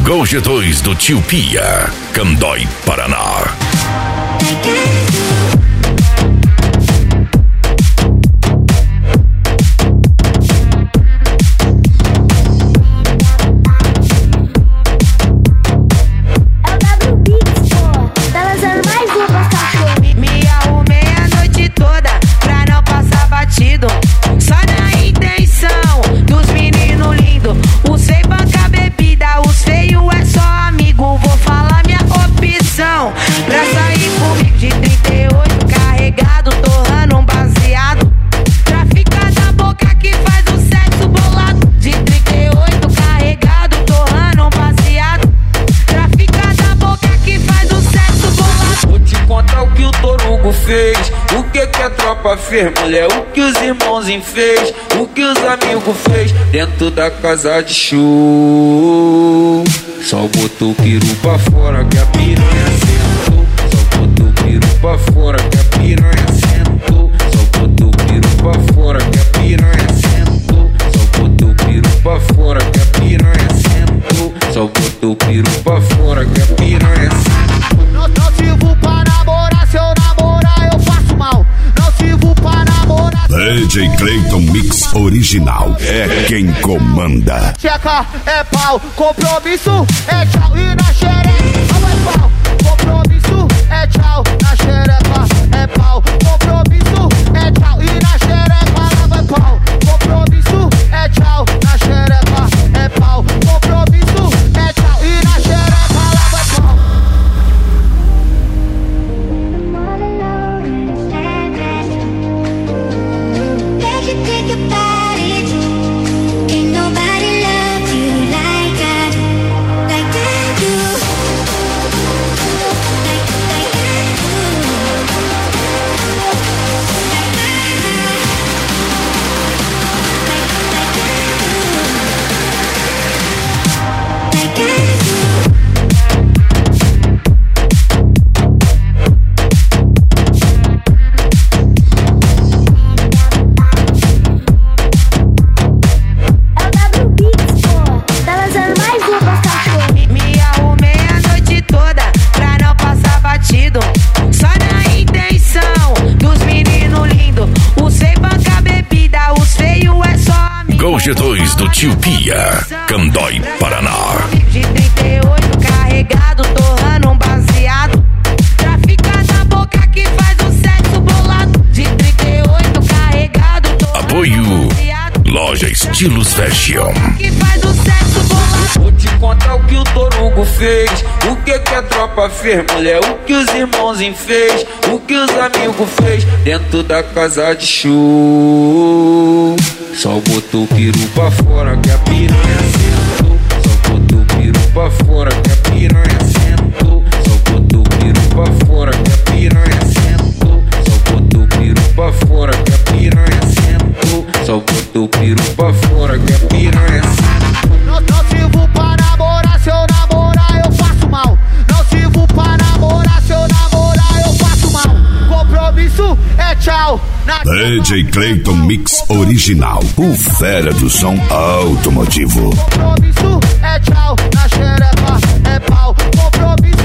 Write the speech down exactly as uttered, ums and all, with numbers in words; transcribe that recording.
Gol G dois do Tio Pia, Candói, Paraná. Só na intenção dos meninos lindos. Usei banca bebida, os feios é só amigo. Vou falar minha opção pra sair comigo de trinta e oito carregado, torrando um baseado. Trafica da boca que faz o sexo bolado. De trinta e oito carregado, torrando um baseado. Trafica da boca que faz o sexo bolado. Vou te contar o que o Torugo fez, o que que a tropa fez, mulher, o que os irmãozinhos fez, o que os amigos fez dentro da casa de show. Só botou o piru pra fora que a piranha sentou. Só botou o piru pra fora que a piranha sentou. Só botou o piru pra fora que a piranha sentou. Só botou o piru pra fora que a piranha sentou. Só botou o piru pra fora que a piranha sentou. Não, não sirvo pra namorar, se eu namorar eu faço mal. Não sirvo pra namorar. D J Clayton Mix Original é quem comanda. Checa é pau, compromisso é tchau. E na xereca vai pau, compromisso é tchau. Na xereca é pau, compromisso é tchau. E na xereca lá vai pau, compromisso é tchau. Na xereca é pau, compromisso é tchau. E na xereca lá vai pau. Think about it. Ain't nobody love you like I do, like I do, like, like I do, like I do, like, like I do, like I do. Só na intenção dos meninos lindos. Usei banca bebida, os feios é só amigo. Gol G dois do Tio Pia, Candói, Paraná. De trinta e oito carregado, torrando um baseado. Trafica da boca que faz o sexo bolado. De trinta e oito carregado, torrando Apoio um baseado. Loja Estilos Fashion. Que faz o sexo bolado. Vou te contar o que o Torugo fez, o que que a tropa fez, mulher, o que os irmãozinhos fez, o que os amigos fez dentro da casa de show. Só botou o piru pra fora que a piranha sentou. Só botou o piru pra fora que a piranha sentou. Só botou o piru pra fora que a piranha sentou. Só botou o piru pra fora que a piranha sentou. Só botou o piru pra fora que a piranha sentou. Não, não sirvo pra namorar, se eu namorar eu faço mal. Não sirvo pra namorar, se eu namorar eu faço mal. Compromisso é tchau. Na D J Clayton Mix Original, o fera do som automotivo. compromisso é tchau. Na xereca é pau, compromisso